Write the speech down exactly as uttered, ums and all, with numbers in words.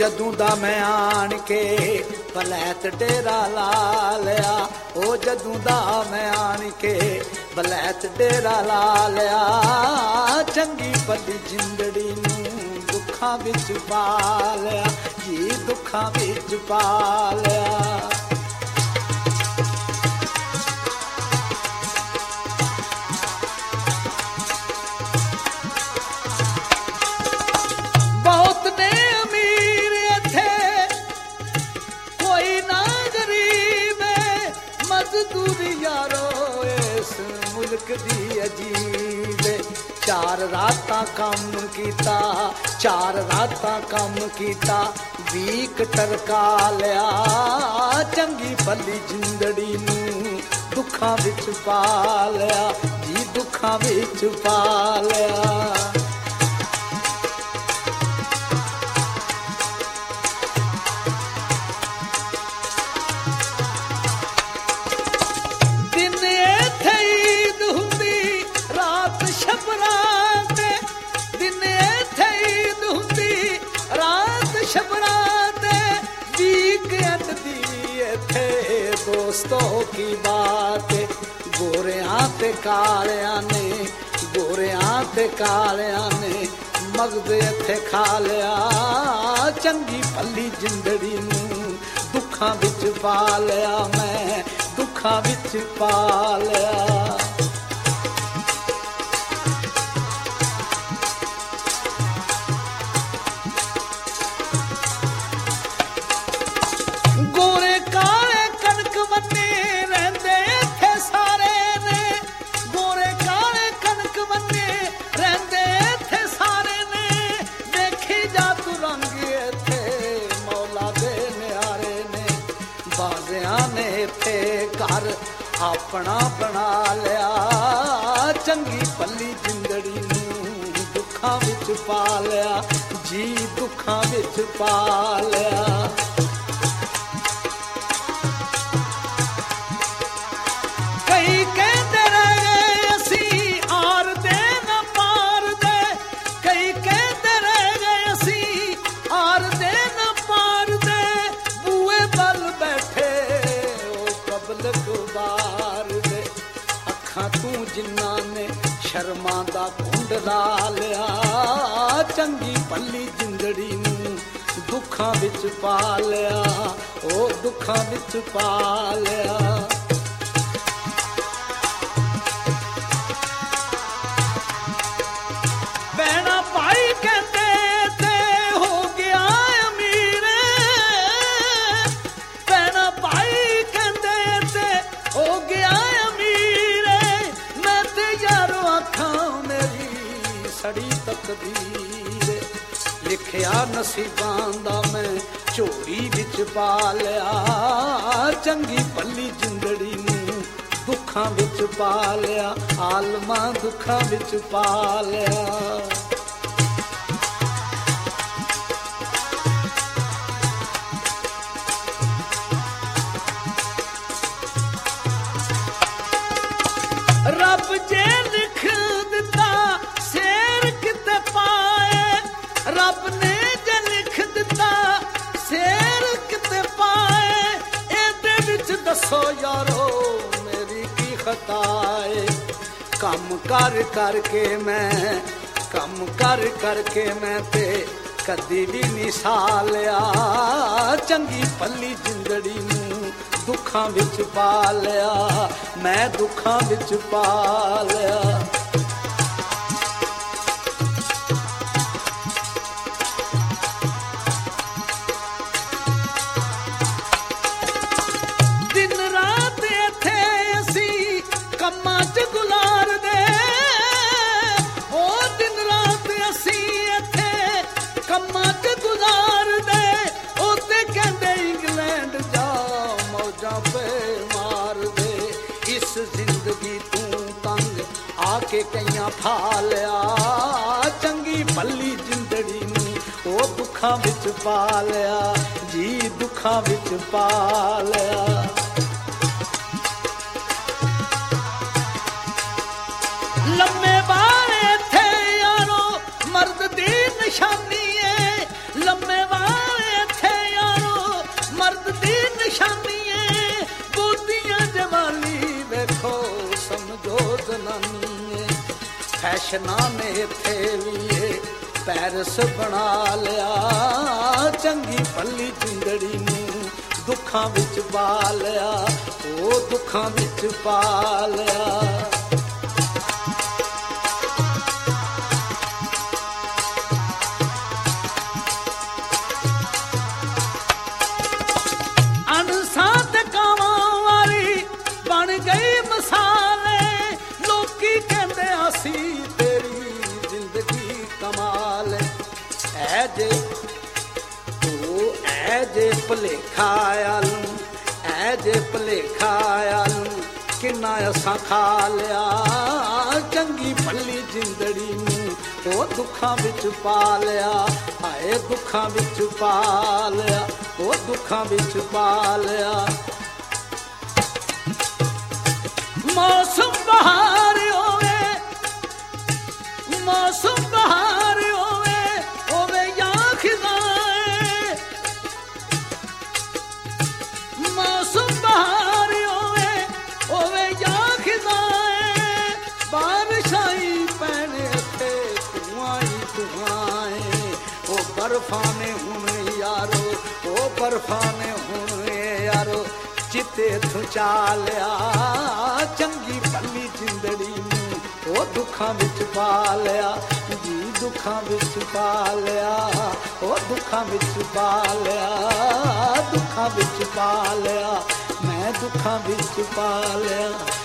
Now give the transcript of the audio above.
जदों दा मैं आन के बलैत डेरा ला लिया, ओ जदों दा मैं आन के बलैत डेरा ला लिया। चंगी भली जिंदड़ी नूं दुखां विच पा लिया जी, दुखां विच पा लिया। दी अजीब चार रातां कम कीता, चार रातां कम कीता, वीक टरका लिया। चंगी भली जिंदड़ी नूं दुखां विच पा लिया जी, दुखां विच पा लिया। दोस्तों की बात गोरियां ते कालियां ने, गोरियां ते कालियां ने मगज इत्थे खा लिया। चंगी भली जिंदड़ी नूं दुखां विच पा लिया, मैं दुखां विच पा लिया। अपना बना लिया चंगी भली जिंदड़ी नूं दुखां विच पा लिया जी, दुखां विच पा लिया। कई कहते रह गए असी आर दे न पार दे, कई कहते रह गए असी आर दे न पार दे। बूए बल बैठे ओ पब्लिक बार दे, अखां तू जिन्ना ने शर्मा दा घुंड ला लिया। चंगी भली जिंदड़ी नूं दुखां विच पा लिया, ओ दुखां विच पा लिया। बहना भाई कहते थे हो गया अमीर, बहना भाई कहते थे हो गया अमीर। मैं ते यारो आखां मेरी सड़ी तकदीर, लिखिया नसीबां दा मैं झोली विच पा लिया। चंगी भली जिंदड़ी नूं दुखां विच पा लिया, आलमा दुखां विच पा लिया। रब जे लिख दिता शेर किते पाए, रब ने जे लिख दिता शेर किते पाए। एदे विच दसो यारो मेरी की खताए। कम कर करके मैं, कम कर करके मैं ते कदी भी नहीं सालिया। चंगी भली जिंदड़ी नूं दुखां विच पा लिया, मैं दुखां विच पा लिया। दिन रात इत्थे असी कम्मां च गुलार दे, ओ दिन रात असी इत्थे कम्मां च गुजार दे। ओ ते कहंदे इंग्लैंड जा मौजां पे मार दे। इस जिंदगी तू तंग आके कईयां खा लिया। चंगी भली जिंदड़ी नूं ओ दुखां विच पा लिया जी, दुखां विच पा लिया। लम्मे बाल इत्थे यारो मर्द दी निशानी है, लम्मे बाल फैशना ने इत्थे भी पैरिस बना लिया चंगी भली जिंदड़ी नूं दुखां विच पा लिया ओ दुखां विच पा लिया जे तू ऐ जे भुलेखा आलू ऐ जे भुलेखा आलू किन्ना असां खा लिया चंगी भली जिंदड़ी नूं ओ दुखां विच पा लिया हाय दुखां विच पा लिया ओ दुखां विच पा लिया मौसम बहार होवे मौसम बहार मौसम बहार होवे होवे या खिज़ाए बारिश आई पैने थे धुआं ही धुआं ओ बर्फा ने हुण यारो ओ बर्फा ने हुण यारो चिते तू चा लिया चंगी भली जिंदड़ी नूं ओ दुखां विच पा लिया जी दुखां विच पा लिया ओ दुखां विच पा लिया दुखां विच पा लिया मैं दुखां विच पा लिया